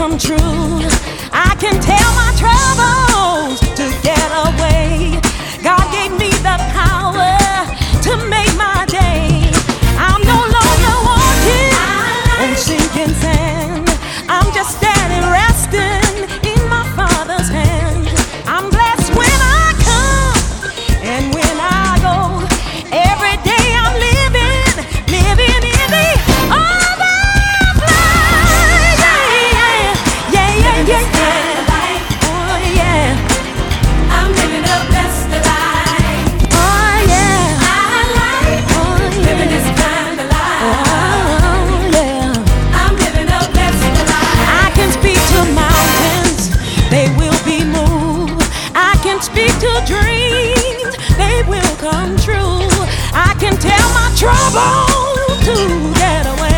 come true. I can tell my troubles to get away. God gave me the power to make my day. I'm no longer walking on sinking sand. I'm just standing, resting in my Father's hand. I'm blessed when I come and when I go. Every day I'm living in the overflow. Yeah. Oh yeah. I'm living a blessed life. Oh yeah. I like living this kind of life. Oh yeah. I'm living a blessed life. I can speak to mountains, they will be moved. I can speak to dreams, they will come true. I can tell my troubles to get away.